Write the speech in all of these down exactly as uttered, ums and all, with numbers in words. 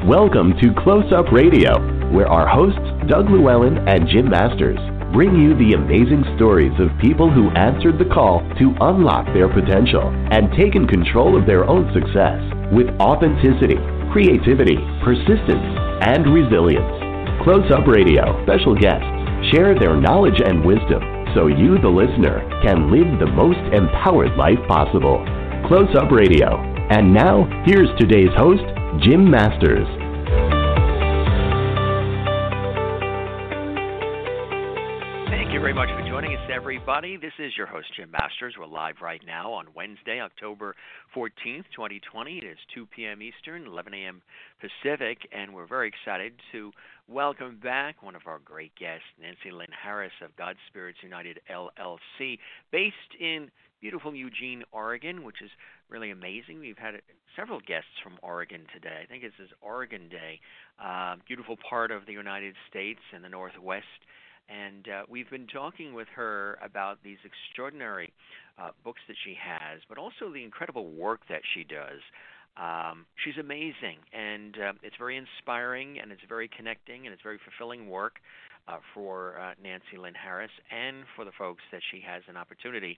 Welcome to Close Up Radio, where our hosts, Doug Llewellyn and Jim Masters, bring you the amazing stories of people who answered the call to unlock their potential and taken control of their own success with authenticity, creativity, persistence, and resilience. Close Up Radio special guests share their knowledge and wisdom so you, the listener, can live the most empowered life possible. Close Up Radio. And now, here's today's host, Jim Masters. Thank you very much for joining us, everybody. This is your host, Jim Masters. We're live right now on Wednesday, October fourteenth, twenty twenty. It is two p.m. Eastern, eleven a.m. Pacific, and we're very excited to welcome back one of our great guests, Nancy Lynn Harris of God Spirits United, L L C, based in beautiful Eugene, Oregon, which is really amazing. We've had several guests from Oregon today. I think this is Oregon Day, uh, beautiful part of the United States and the Northwest. And uh, we've been talking with her about these extraordinary uh, books that she has, but also the incredible work that she does. Um, she's amazing, and uh, it's very inspiring, and it's very connecting, and it's very fulfilling work uh, for uh, Nancy Lynn Harris and for the folks that she has an opportunity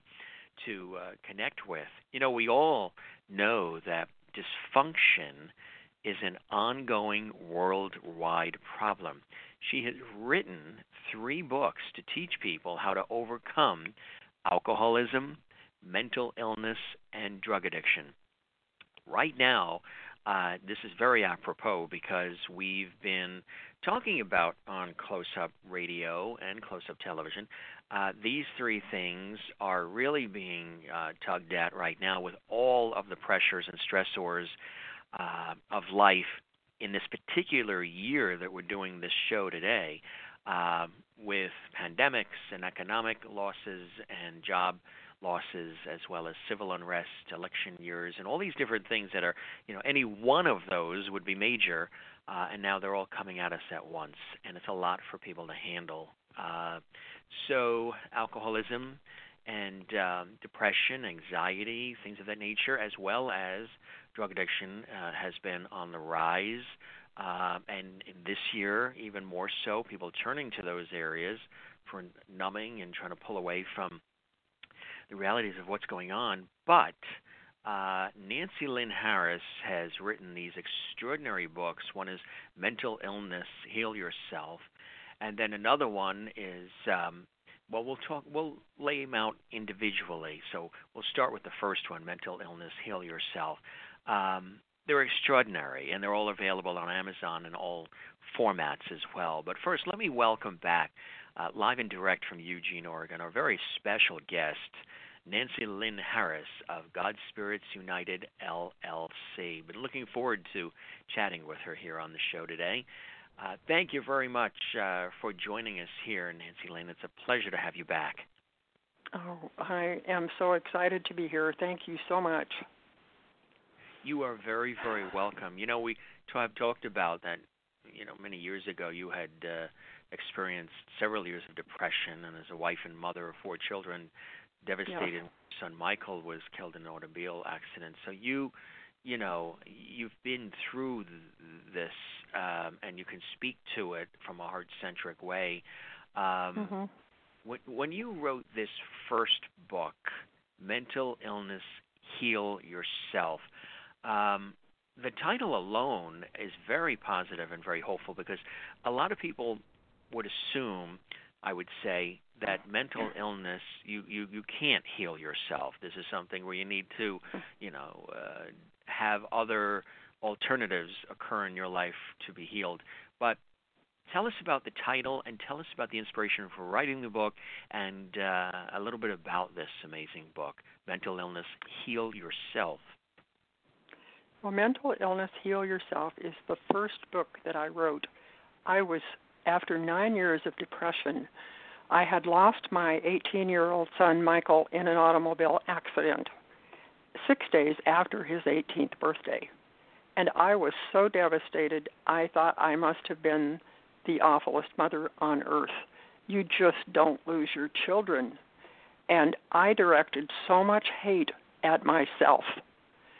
to uh, connect with. You know, we all know that dysfunction is an ongoing worldwide problem. She has written three books to teach people how to overcome alcoholism, mental illness, and drug addiction. Right now, uh, this is very apropos because we've been talking about on Close Up Radio and Close Up Television. Uh, these three things are really being uh, tugged at right now with all of the pressures and stressors uh, of life in this particular year that we're doing this show today, uh, with pandemics and economic losses and job losses, as well as civil unrest, election years, and all these different things that are, you know, any one of those would be major, uh, and now they're all coming at us at once, and it's a lot for people to handle. Uh, so alcoholism and um, depression, anxiety, things of that nature, as well as drug addiction uh, has been on the rise, uh, and in this year even more so, people turning to those areas for numbing and trying to pull away from the realities of what's going on. But uh, Nancy Lynn Harris has written these extraordinary books. One is Mental Illness, Heal Yourself, and then another one is um, well, we'll talk. We'll lay them out individually. So we'll start with the first one, Mental Illness, Heal Yourself. Um, they're extraordinary, and they're all available on Amazon in all formats as well. But first, let me welcome back, uh, live and direct from Eugene, Oregon, our very special guest, Nancy Lynn Harris of God Spirits United, L L C. Been looking forward to chatting with her here on the show today. Uh, thank you very much uh, for joining us here, Nancy Lynn. It's a pleasure to have you back. Oh, I am so excited to be here. Thank you so much. You are very, very welcome. You know, we have talked about that, you know, many years ago you had uh, experienced several years of depression, and as a wife and mother of four children, devastated. Yeah. Son Michael was killed in an automobile accident. So you, you know, you've been through th- this, um, and you can speak to it from a heart-centric way. Um, mm-hmm. when, when you wrote this first book, Mental Illness, Heal Yourself, um, the title alone is very positive and very hopeful, because a lot of people would assume, I would say, that mental illness, you, you, you can't heal yourself. This is something where you need to, you know, uh, have other alternatives occur in your life to be healed. But tell us about the title, and tell us about the inspiration for writing the book, and uh, a little bit about this amazing book, Mental Illness, Heal Yourself. Well, Mental Illness, Heal Yourself is the first book that I wrote. I was, after nine years of depression, I had lost my eighteen-year-old son, Michael, in an automobile accident six days after his eighteenth birthday. And I was so devastated, I thought I must have been the awfulest mother on earth. You just don't lose your children. And I directed so much hate at myself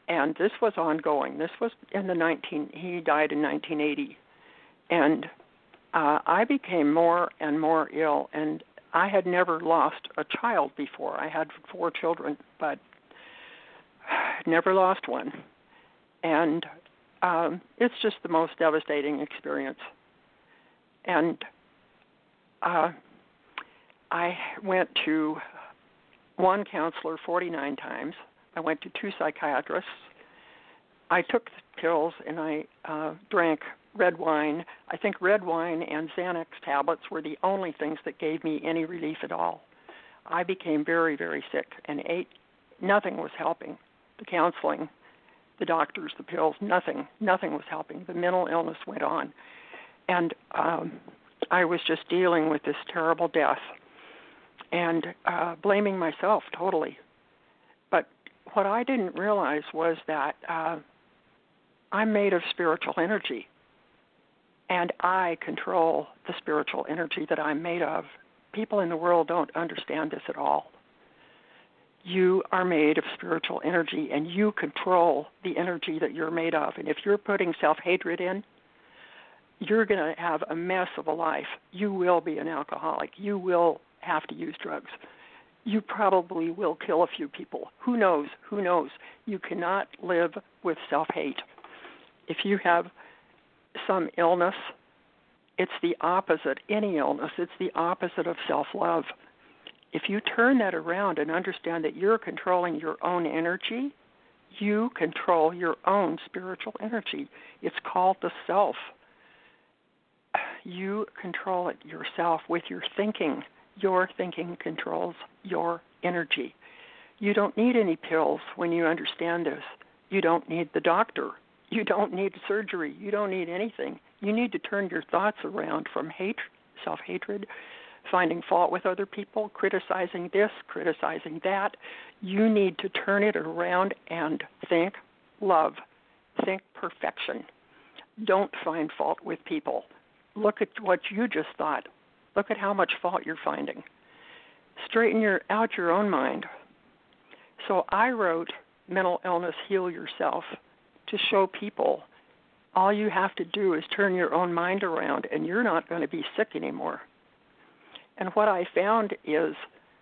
and this was ongoing. This was in the nineteen. He died in nineteen eighty, and uh, I became more and more ill. And I had never lost a child before. I had four children, but never lost one. And um, it's just the most devastating experience. And uh, I went to one counselor forty-nine times. I went to two psychiatrists. I took the pills and I uh, drank red wine. I think red wine and Xanax tablets were the only things that gave me any relief at all. I became very, very sick and ate. Nothing was helping. The counseling, the doctors, the pills, nothing. Nothing was helping. The mental illness went on. And um, I was just dealing with this terrible death and uh, blaming myself totally. But what I didn't realize was that uh, I'm made of spiritual energy, and I control the spiritual energy that I'm made of. People in the world don't understand this at all. You are made of spiritual energy, and you control the energy that you're made of. And if you're putting self-hatred in, you're going to have a mess of a life. You will be an alcoholic. You will have to use drugs. You probably will kill a few people. Who knows? Who knows? You cannot live with self-hate. If you have some illness, it's the opposite. Any illness, it's the opposite of self-love. If you turn that around and understand that you're controlling your own energy, you control your own spiritual energy. It's called the self. You control it yourself with your thinking. Your thinking controls your energy. You don't need any pills when you understand this. You don't need the doctor. You don't need surgery. You don't need anything. You need to turn your thoughts around from hate, self-hatred, finding fault with other people, criticizing this, criticizing that. You need to turn it around and think love. Think perfection. Don't find fault with people. Look at what you just thought. Look at how much fault you're finding. Straighten your out your own mind. So I wrote Mental Illness, Heal Yourself to show people all you have to do is turn your own mind around and you're not going to be sick anymore. And what I found is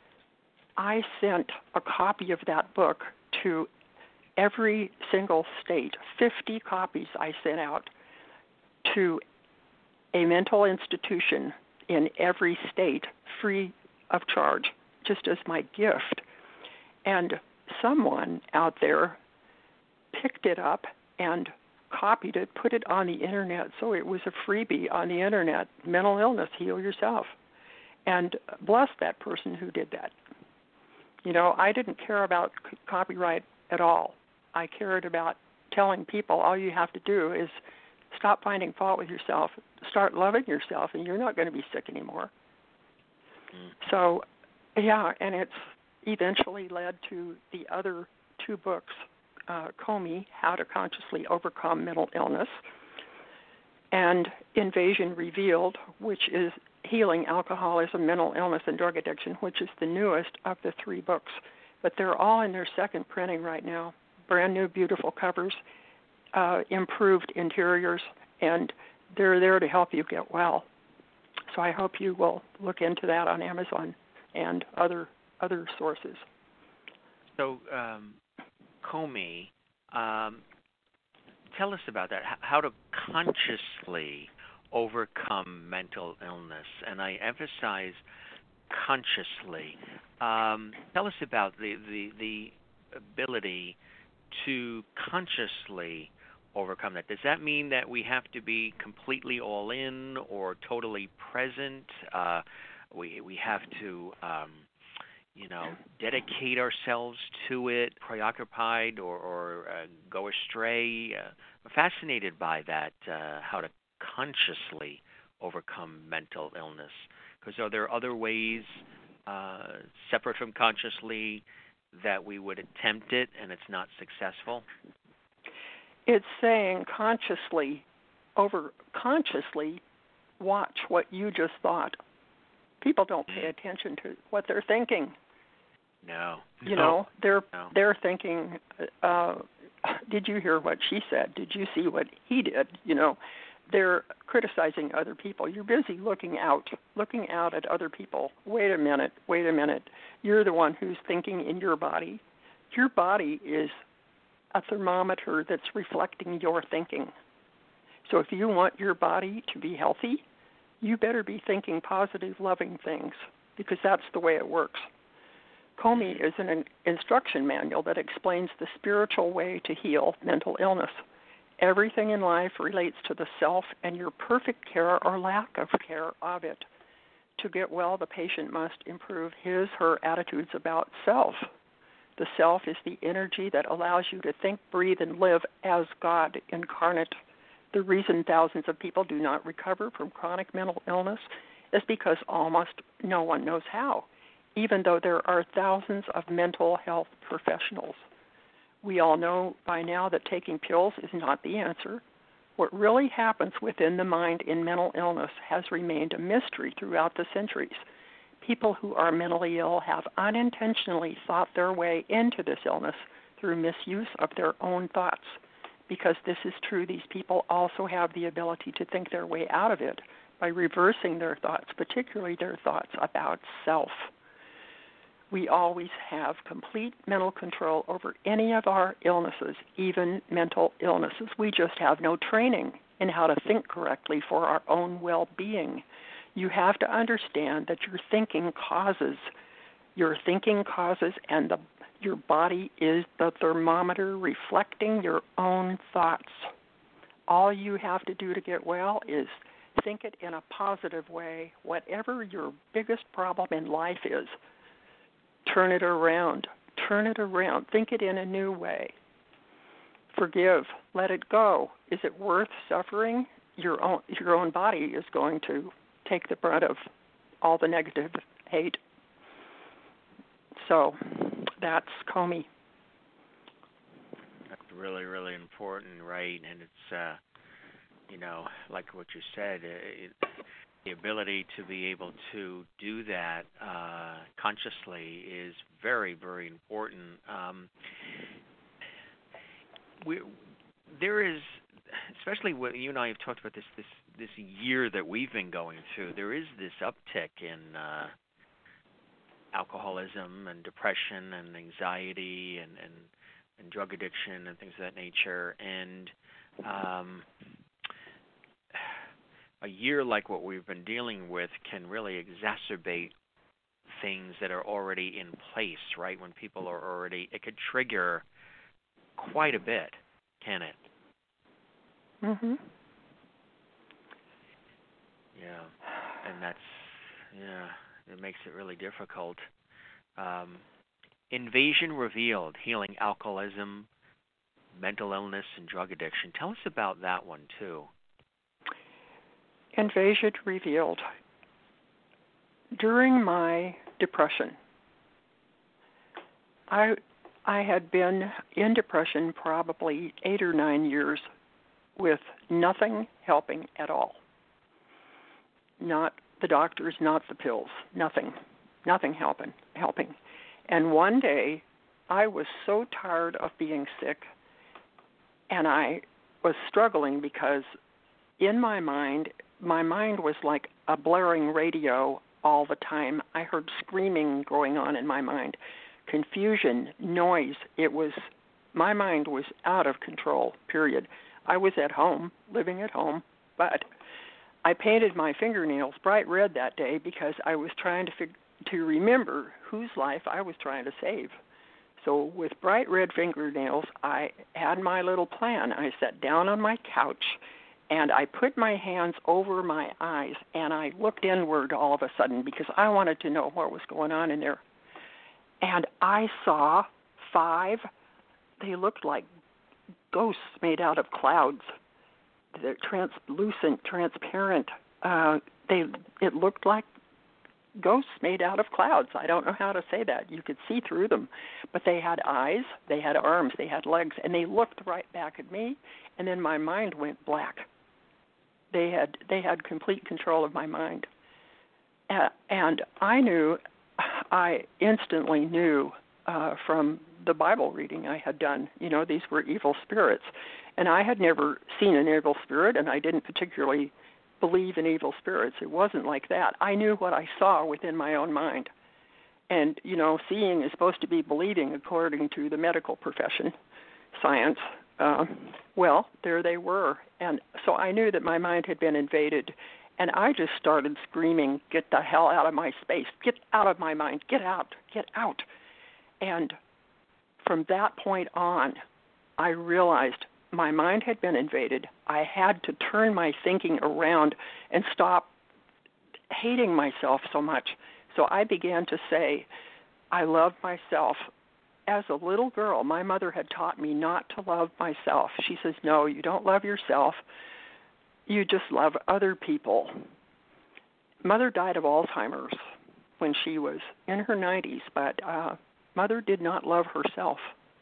I sent a copy of that book to every single state. fifty copies I sent out to a mental institution in every state, free of charge, just as my gift. And someone out there picked it up and copied it, put it on the internet, so it was a freebie on the internet, Mental Illness, Heal Yourself. And bless that person who did that. You know, I didn't care about c- copyright at all. I cared about telling people all you have to do is stop finding fault with yourself, start loving yourself, and you're not going to be sick anymore. Mm. So, yeah, and it's eventually led to the other two books, uh, Comey, How to Consciously Overcome Mental Illness, and Invasion Revealed, which is Healing Alcoholism, Mental Illness, and Drug Addiction, which is the newest of the three books. But they're all in their second printing right now. Brand new, beautiful covers, uh, improved interiors, and they're there to help you get well. So I hope you will look into that on Amazon and other other sources. So, um, Comey, um, tell us about that, how to consciously overcome mental illness. And I emphasize consciously. Um, tell us about the, the, the ability to consciously overcome that. Does that mean that we have to be completely all in or totally present? Uh, we we have to, um, you know, dedicate ourselves to it, preoccupied or, or uh, go astray? Uh, I'm fascinated by that, uh, how to consciously overcome mental illness. Because are there other ways, uh, separate from consciously, that we would attempt it and it's not successful? It's saying consciously, over consciously, watch what you just thought. People don't pay attention to what they're thinking. No. You no. know, they're no. they're thinking, uh, did you hear what she said? Did you see what he did? You know, they're criticizing other people. You're busy looking out, looking out at other people. Wait a minute, wait a minute. You're the one who's thinking in your body. Your body is a thermometer that's reflecting your thinking. So if you want your body to be healthy, you better be thinking positive, loving things, because that's the way it works. Comey is an instruction manual that explains the spiritual way to heal mental illness. Everything in life relates to the self and your perfect care or lack of care of it. To get well, the patient must improve his, her attitudes about self. The self is the energy that allows you to think, breathe, and live as God incarnate. The reason thousands of people do not recover from chronic mental illness is because almost no one knows how, even though there are thousands of mental health professionals. We all know by now that taking pills is not the answer. What really happens within the mind in mental illness has remained a mystery throughout the centuries. People who are mentally ill have unintentionally thought their way into this illness through misuse of their own thoughts. Because this is true, these people also have the ability to think their way out of it by reversing their thoughts, particularly their thoughts about self. We always have complete mental control over any of our illnesses, even mental illnesses. We just have no training in how to think correctly for our own well-being. You have to understand that your thinking causes, your thinking causes, and the, your body is the thermometer reflecting your own thoughts. All you have to do to get well is think it in a positive way. Whatever your biggest problem in life is, turn it around. Turn it around. Think it in a new way. Forgive. Let it go. Is it worth suffering? Your own, your own body is going to take the brunt of all the negative hate. So that's Comey. That's really, really important, right? And it's, uh, you know, like what you said, it, the ability to be able to do that uh, consciously is very, very important. Um, we, there is, especially when you and I have talked about this, this this year that we've been going through, there is this uptick in uh, alcoholism and depression and anxiety and, and, and drug addiction and things of that nature. And um, a year like what we've been dealing with can really exacerbate things that are already in place, right? When people are already, it could trigger quite a bit, can it? Mhm. Yeah, and that's, yeah, it makes it really difficult. Um, Invasion Revealed, Healing Alcoholism, Mental Illness, and Drug Addiction. Tell us about that one, too. Invasion Revealed. During my depression, I I had been in depression probably eight or nine years with nothing helping at all. Not the doctors, not the pills, nothing, nothing helping, helping. And one day, I was so tired of being sick, and I was struggling because in my mind, my mind was like a blaring radio all the time. I heard screaming going on in my mind, confusion, noise. It was, my mind was out of control, period. I was at home, living at home, but I painted my fingernails bright red that day because I was trying to fig- to remember whose life I was trying to save. So with bright red fingernails, I had my little plan. I sat down on my couch, and I put my hands over my eyes, and I looked inward all of a sudden because I wanted to know what was going on in there. And I saw five, they looked like ghosts made out of clouds. They're translucent, transparent. Uh, they it looked like ghosts made out of clouds. I don't know how to say that. You could see through them. But they had eyes, they had arms, they had legs, and they looked right back at me, and then my mind went black. They had they had complete control of my mind. Uh, and I knew, I instantly knew uh, from the Bible reading I had done. You know, these were evil spirits. And I had never seen an evil spirit, and I didn't particularly believe in evil spirits. It wasn't like that. I knew what I saw within my own mind. And, you know, seeing is supposed to be believing according to the medical profession, science. Uh, well, there they were. And so I knew that my mind had been invaded. And I just started screaming, get the hell out of my space. Get out of my mind. Get out. Get out. And from that point on, I realized my mind had been invaded. I had to turn my thinking around and stop hating myself so much. So I began to say, I love myself. As a little girl, my mother had taught me not to love myself. She says, no, you don't love yourself. You just love other people. Mother died of Alzheimer's when she was in her nineties, but uh, Mother did not love herself.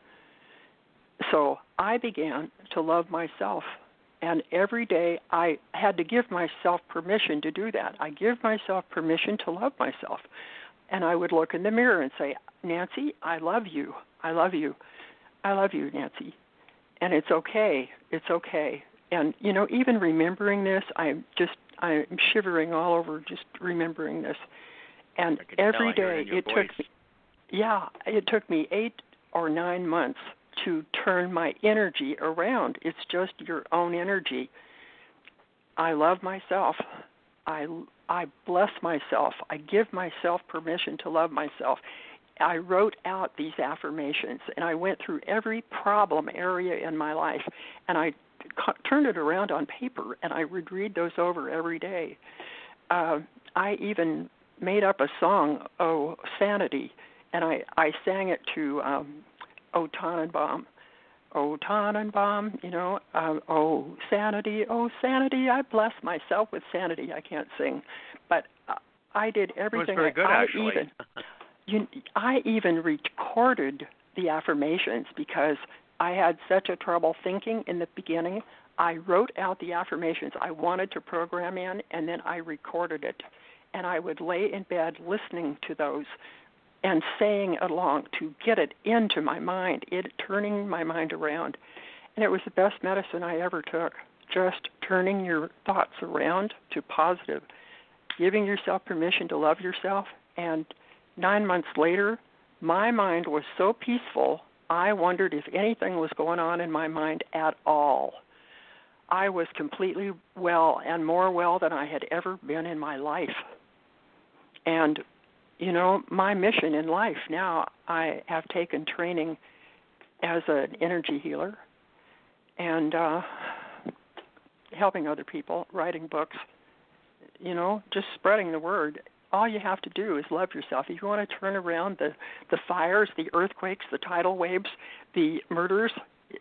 So I began to love myself. And every day I had to give myself permission to do that. I give myself permission to love myself. And I would look in the mirror and say, Nancy, I love you. I love you. I love you, Nancy. And it's okay. It's okay. And, you know, even remembering this, I'm just, I'm shivering all over just remembering this. And every day it voice. took me, yeah, it took me eight or nine months to turn my energy around. It's just your own energy. I love myself. I, I bless myself. I give myself permission to love myself. I wrote out these affirmations, and I went through every problem area in my life, and I c- turned it around on paper, and I would read those over every day. Uh, I even made up a song, Oh, Sanity, and I, I sang it to um, Oh, Tannenbaum. Oh, Tannenbaum, you know, uh, oh, sanity, oh, sanity, I bless myself with sanity. I can't sing, but uh, I did everything. It was very good, I actually. Even, you, I even recorded the affirmations because I had such a trouble thinking in the beginning. I wrote out the affirmations I wanted to program in, and then I recorded it. And I would lay in bed listening to those and saying along to get it into my mind, it turning my mind around. And it was the best medicine I ever took, just turning your thoughts around to positive, giving yourself permission to love yourself. And nine months later, my mind was so peaceful, I wondered if anything was going on in my mind at all. I was completely well and more well than I had ever been in my life. And you know, my mission in life now, I have taken training as an energy healer and uh, helping other people, writing books, you know, just spreading the word. All you have to do is love yourself. If you want to turn around the, the fires, the earthquakes, the tidal waves, the murders,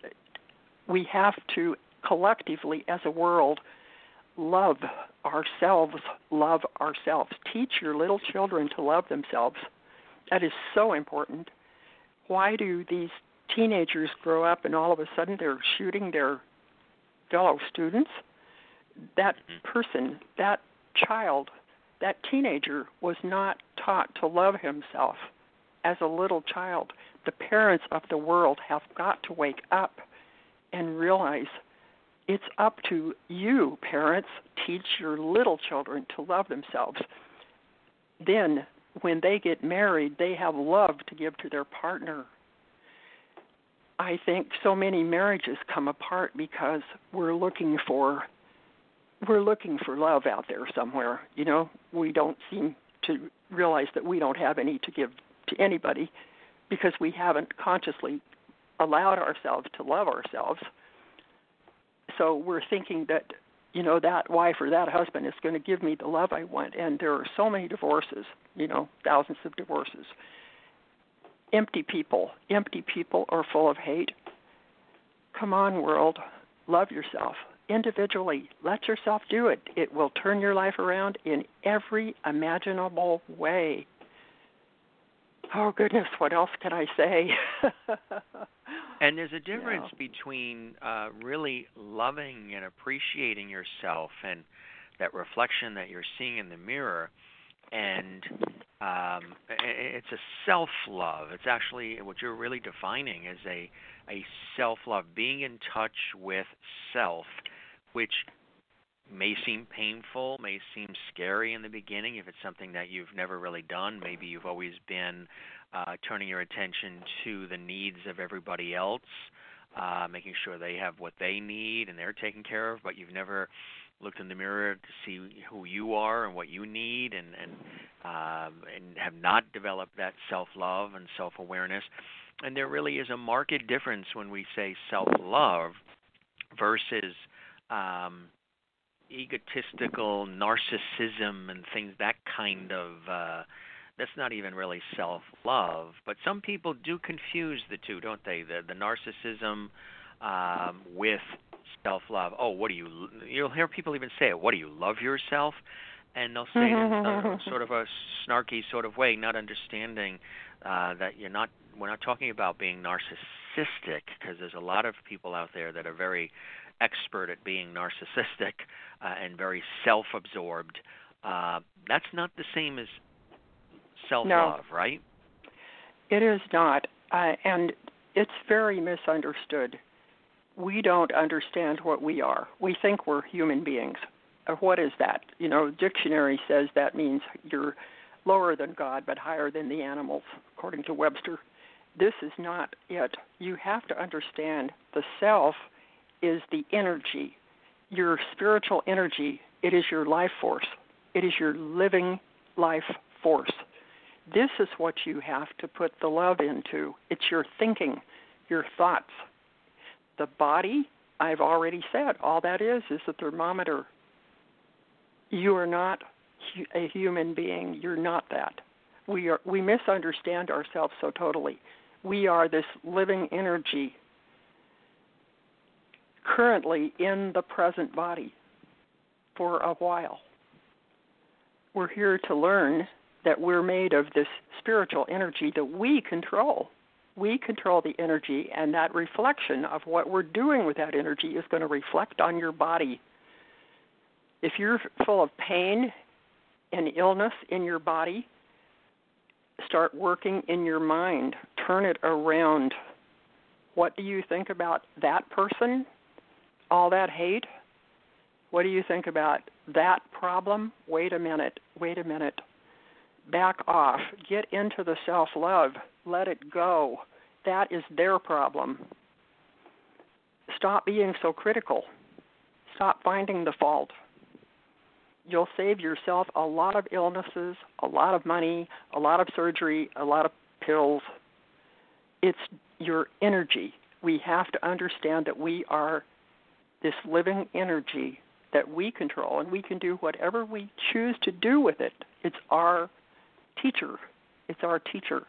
we have to collectively as a world love ourselves, love ourselves. Teach your little children to love themselves. That is so important. Why do these teenagers grow up and all of a sudden they're shooting their fellow students? That person, that child, that teenager was not taught to love himself as a little child. The parents of the world have got to wake up and realize it's up to you, parents. Teach your little children to love themselves. Then, when they get married, they have love to give to their partner. I think so many marriages come apart because we're looking for we're looking for love out there somewhere. You know, we don't seem to realize that we don't have any to give to anybody because we haven't consciously allowed ourselves to love ourselves. So we're thinking that, you know, that wife or that husband is going to give me the love I want. And there are so many divorces, you know, thousands of divorces. Empty people. Empty people are full of hate. Come on, world. Love yourself. Individually. Let yourself do it. It will turn your life around in every imaginable way. Oh, goodness, what else can I say? And there's a difference yeah. between uh, really loving and appreciating yourself and that reflection that you're seeing in the mirror and um, it's a self-love. It's actually what you're really defining as a a self-love, being in touch with self, which may seem painful, may seem scary in the beginning if it's something that you've never really done. Maybe you've always been uh, turning your attention to the needs of everybody else, uh, making sure they have what they need and they're taken care of, but you've never looked in the mirror to see who you are and what you need, and and, um, and have not developed that self-love and self-awareness. And there really is a marked difference when we say self-love versus um, egotistical narcissism and things, that kind of, uh, that's not even really self-love. But some people do confuse the two, don't they? The, the narcissism um, with self-love. Oh, what do you, you'll hear people even say it, what do you, love yourself? And they'll say it in a, sort of a snarky sort of way, not understanding uh, that you're not, we're not talking about being narcissistic, because there's a lot of people out there that are very expert at being narcissistic uh, and very self-absorbed. Uh, that's not the same as self-love, no, right? It is not, uh, and it's very misunderstood. We don't understand what we are. We think we're human beings. Uh, what is that? You know, dictionary says that means you're lower than God but higher than the animals, according to Webster. This is not it. You have to understand the self is the energy, your spiritual energy. It is your life force. It is your living life force. This is what you have to put the love into. It's your thinking, your thoughts. The body, I've already said, all that is is a thermometer. You are not a human being. You're not that. We are. We misunderstand ourselves so totally. We are this living energy currently in the present body for a while. We're here to learn that we're made of this spiritual energy that we control. We control the energy, and that reflection of what we're doing with that energy is going to reflect on your body. If you're full of pain and illness in your body, start working in your mind. Turn it around. What do you think about that person? All that hate? What do you think about that problem? Wait a minute. Wait a minute. Back off. Get into the self-love. Let it go. That is their problem. Stop being so critical. Stop finding the fault. You'll save yourself a lot of illnesses, a lot of money, a lot of surgery, a lot of pills. It's your energy. We have to understand that we are this living energy that we control, and we can do whatever we choose to do with it. It's our teacher. It's our teacher.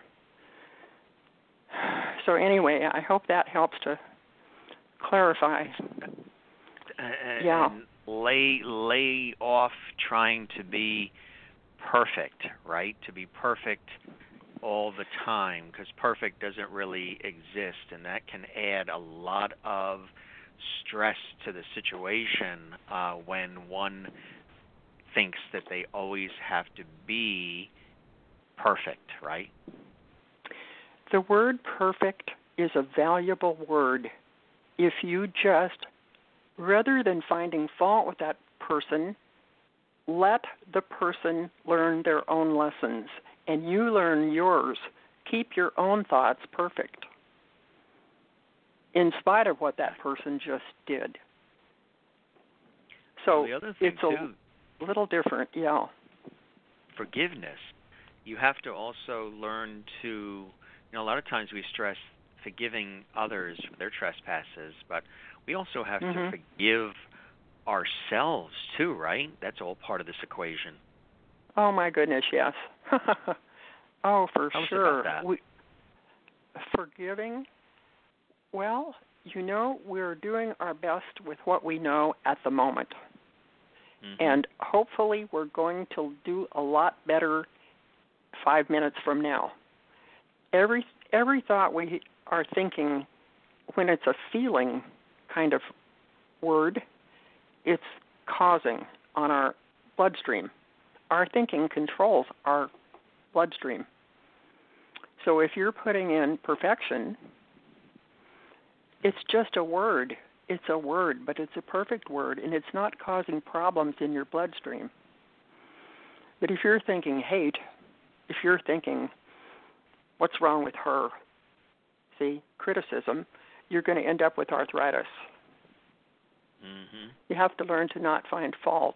So anyway, I hope that helps to clarify. And, yeah. And lay lay off trying to be perfect, right? To be perfect all the time, because perfect doesn't really exist, and that can add a lot of stress to the situation uh, when one thinks that they always have to be perfect, right? The word perfect is a valuable word. If you just, rather than finding fault with that person, let the person learn their own lessons, and you learn yours. Keep your own thoughts perfect, in spite of what that person just did. So well, the other thing it's a too, little different, yeah. Forgiveness. You have to also learn to, you know, a lot of times we stress forgiving others for their trespasses, but we also have mm-hmm. to forgive ourselves too, right? That's all part of this equation. Oh my goodness, yes. oh, for Tell us sure. about that. We, forgiving. Well, you know, we're doing our best with what we know at the moment. Mm-hmm. And hopefully we're going to do a lot better five minutes from now. Every every thought we are thinking, when it's a feeling kind of word, it's causing on our bloodstream. our thinking controls our bloodstream. So if you're putting in perfection, it's just a word. It's a word, but it's a perfect word, and it's not causing problems in your bloodstream. But if you're thinking hate, if you're thinking, what's wrong with her? See, criticism, you're going to end up with arthritis. Mm-hmm. You have to learn to not find fault.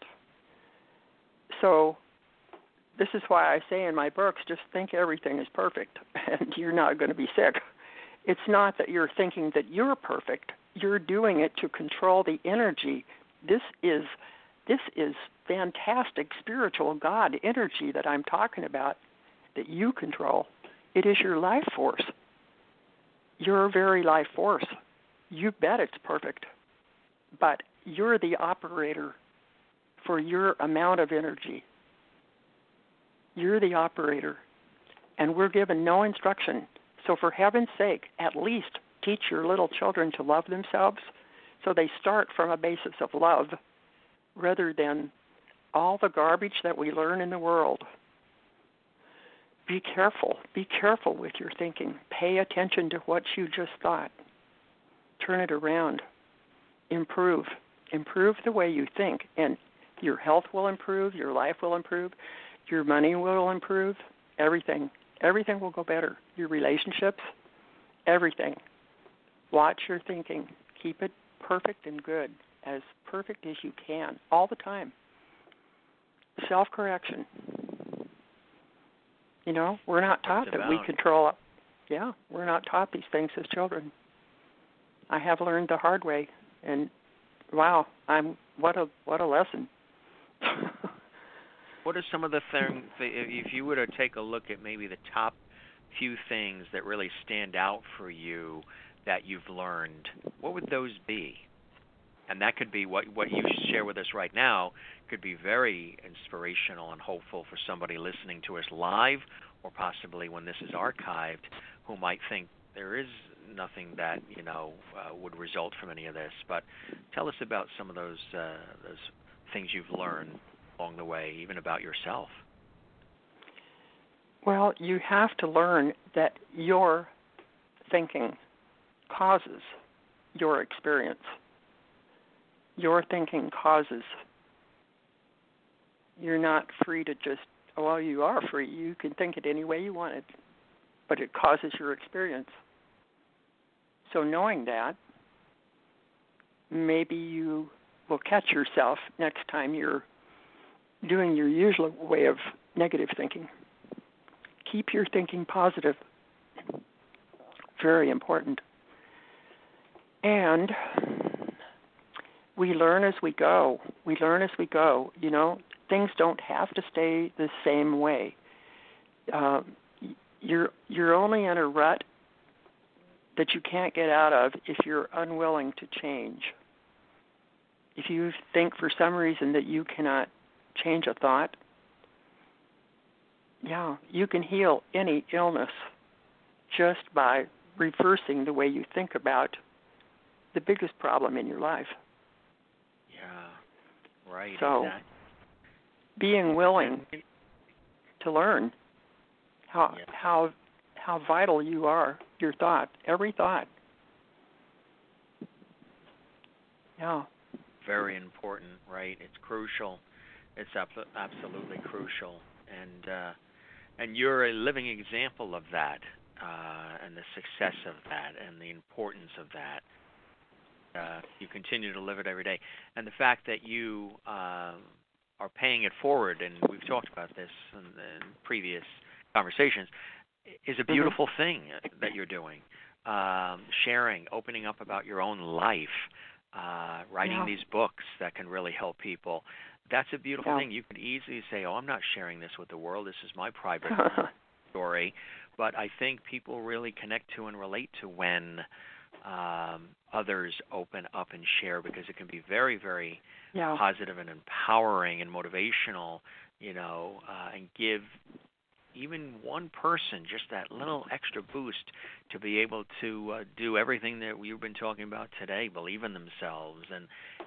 So this is why I say in my books, just think everything is perfect, and you're not going to be sick. It's not that you're thinking that you're perfect. You're doing it to control the energy. This is this is fantastic spiritual God energy that I'm talking about that you control. It is your life force. Your very life force. You bet it's perfect. But you're the operator for your amount of energy. You're the operator. And we're given no instruction. So for heaven's sake, at least teach your little children to love themselves so they start from a basis of love rather than all the garbage that we learn in the world. Be careful. Be careful with your thinking. Pay attention to what you just thought. Turn it around. Improve. Improve the way you think, and your health will improve, your life will improve, your money will improve, everything. Everything will go better. Your relationships, everything. Watch your thinking. Keep it perfect and good, as perfect as you can, all the time. Self-correction. You know, we're not taught that we control. Yeah, we're not taught these things as children. I have learned the hard way, and wow, I'm what a what a lesson. What are some of the things, if you were to take a look at maybe the top few things that really stand out for you that you've learned, what would those be? And that could be what what you share with us right now could be very inspirational and hopeful for somebody listening to us live, or possibly when this is archived, who might think there is nothing that you know uh, would result from any of this. But tell us about some of those uh, those things you've learned along the way, even about yourself. Well, you have to learn that your thinking causes your experience. Your thinking causes. You're not free to just, well, you are free. You can think it any way you want it, but it causes your experience. So knowing that, maybe you will catch yourself next time you're doing your usual way of negative thinking. Keep your thinking positive. Very important. And we learn as we go. We learn as we go. You know, things don't have to stay the same way. Uh, you're you're only in a rut that you can't get out of if you're unwilling to change. If you think for some reason that you cannot change a thought, yeah, you can heal any illness just by reversing the way you think about the biggest problem in your life. Yeah, right. So, exactly. Being willing to learn how yeah. how how vital you are, your thought, every thought. Yeah. Very important, right? It's crucial. It's ab- absolutely crucial, and uh, and you're a living example of that, uh, and the success of that, and the importance of that. Uh, you continue to live it every day, and the fact that you uh, are paying it forward, and we've talked about this in, in previous conversations, is a beautiful mm-hmm. thing that you're doing. Um, sharing, opening up about your own life, uh, writing yeah. these books that can really help people. That's a beautiful yeah. thing. You could easily say, oh, I'm not sharing this with the world. This is my private story. But I think people really connect to and relate to when um, others open up and share, because it can be very, very yeah. positive and empowering and motivational, you know, uh, and give even one person just that little extra boost to be able to uh, do everything that we've been talking about today, believe in themselves and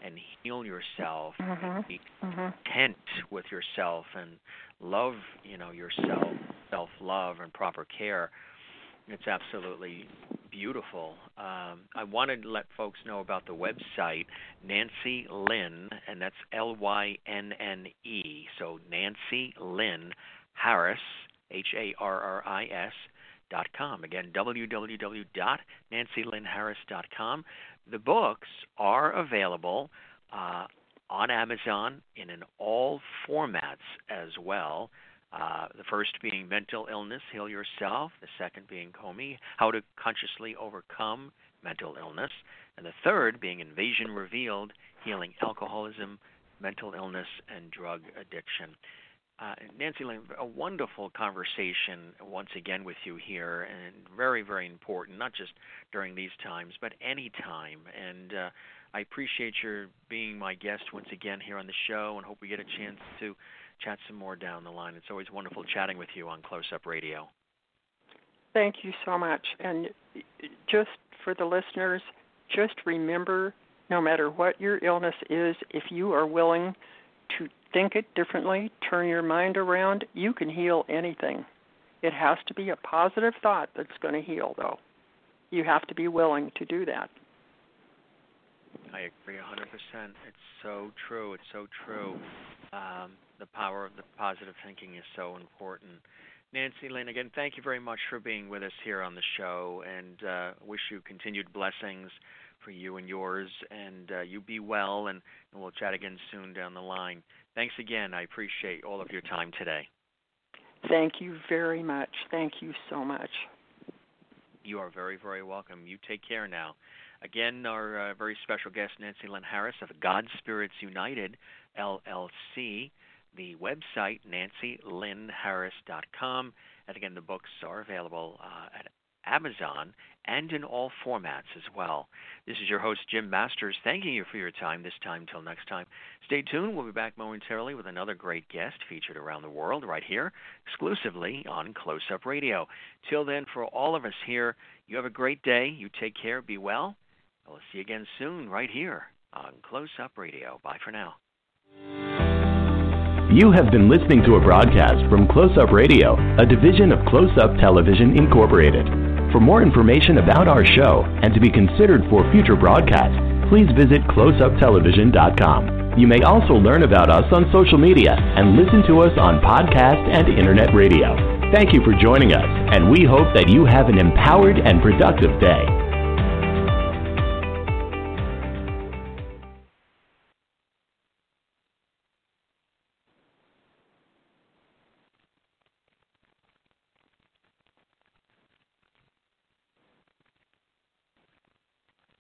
and heal yourself, mm-hmm. and be mm-hmm. content with yourself and love, you know, yourself, self-love and proper care. It's absolutely beautiful. Um, I wanted to let folks know about the website, Nancy Lynn, and that's L Y N N E. So Nancy Lynn Harris, H A R R I S, dot com. Again, w w w dot nancy lynn harris dot com. The books are available uh, on Amazon and in all formats as well. Uh, the first being Mental Illness, Heal Yourself. The second being Comey, How to Consciously Overcome Mental Illness. And the third being Invasion Revealed, Healing Alcoholism, Mental Illness, and Drug Addiction. Uh, Nancy Lynn, a wonderful conversation once again with you here, and very, very important, not just during these times, but any time. And uh, I appreciate your being my guest once again here on the show, and hope we get a chance to chat some more down the line. It's always wonderful chatting with you on Close Up Radio. Thank you so much. And just for the listeners, just remember, no matter what your illness is, if you are willing to think it differently, turn your mind around, you can heal anything. It has to be a positive thought that's going to heal, though. You have to be willing to do that. I agree one hundred percent. It's so true. It's so true. Um, the power of the positive thinking is so important. Nancy Lynn, again, thank you very much for being with us here on the show, and uh, wish you continued blessings for you and yours, and uh, you be well, and, and we'll chat again soon down the line. Thanks again. I appreciate all of your time today. Thank you very much. Thank you so much. You are very, very welcome. You take care now. Again, our uh, very special guest, Nancy Lynn Harris of God Spirits United, L L C. The website, nancy lynn harris dot com. And again, the books are available uh, at Amazon and in all formats as well. This is your host, Jim Masters, thanking you for your time this time. Till next time. Stay tuned. We'll be back momentarily with another great guest featured around the world right here, exclusively on Close Up Radio. Till then, for all of us here, you have a great day. You take care. Be well. We'll see you again soon right here on Close Up Radio. Bye for now. You have been listening to a broadcast from Close Up Radio, a division of Close Up Television Incorporated. For more information about our show and to be considered for future broadcasts, please visit close up television dot com. You may also learn about us on social media and listen to us on podcast and internet radio. Thank you for joining us, and we hope that you have an empowered and productive day.